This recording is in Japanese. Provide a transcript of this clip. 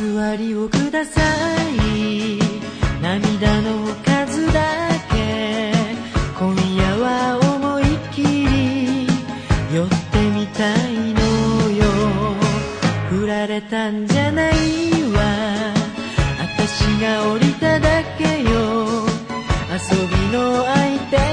座りをください。涙の数だけ今夜は思いっきり寄ってみたいのよ。振られたんじゃないわ、私が降りただけよ。遊びの相手